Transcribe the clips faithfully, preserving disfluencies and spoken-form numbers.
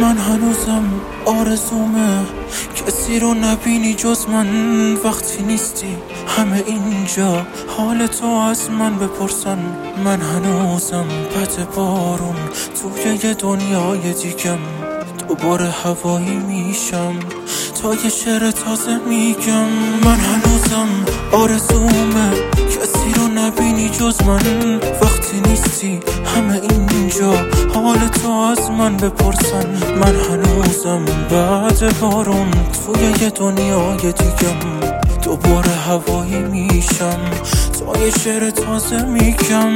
من هنوزم آرزومه کسی رو نبینی جز من وقتی نیستی. همه اینجا حال تو از من بپرسن. من هنوزم پت بارون توی یه دنیای دیگم. دوباره هوایی میشم تا یه شعر تازه میگم. من هنوزم آرزومه کسی رو نبینی جز من وقتی نیستی. همه اینجا حال تو از من بپرسن. من هنوزم بعد بارون توی یه دنیای دیگم. دوباره هوایی میشم تا یه شعر تازه میگم.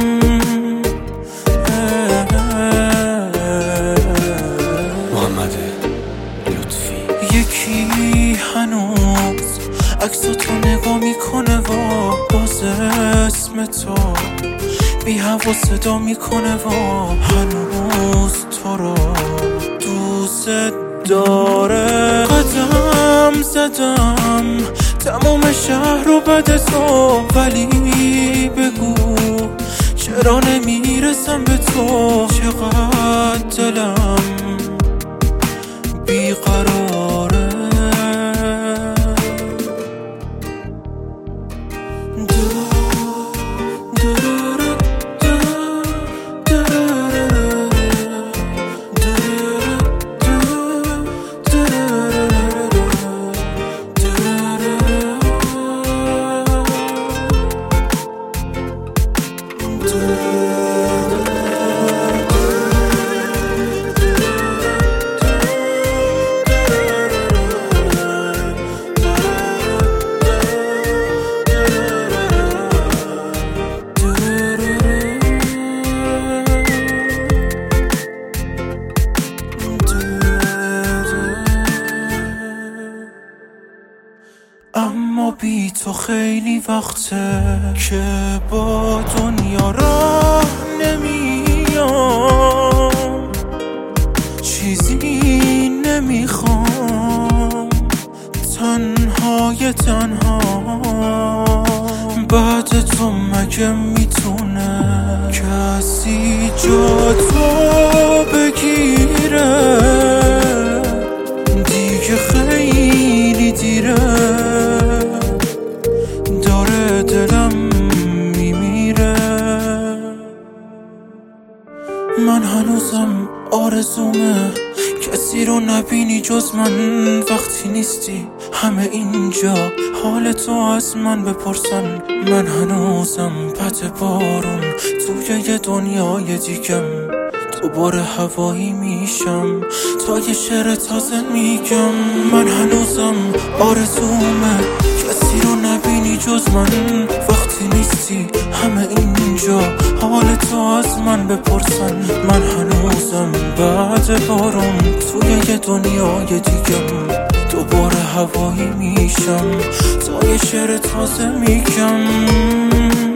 محمد لطفی. یکی هنوز عکس تو نگاه میکنه و باز اسم تو بی هوا صدا میکنه و هنوز تو رو دوست داره. قدم زدم تمام شهر رو بده تو، ولی بگو چرا نمیرسم به تو. چقدر دلم بیقراره. اما بی تو خیلی وقته که با دنیا راه نمیام. چیزی نمیخوام تنهای تنها. بعد تو مگه میتونه کسی جا تو بگیره؟ دیگه خیلی دیره، داره دلم میمیره. من هنوزم آرزومه کسی رو نبینی جز من وقتی نیستی. همه اینجا حال تو از من بپرسن. من هنوزم پت بارون توی یه دنیای دیگم. دوباره هوایی میشم تا یه شعر تازه میگم. من هنوزم آرزومه کسی رو نبینی جز من وقتی نیستی. همه اینجا حال تو از من بپرسن. من هنوزم بعد بارون توی یه دنیای دیگم. دوباره هوایی میشم تا یه شعر تازه میگم.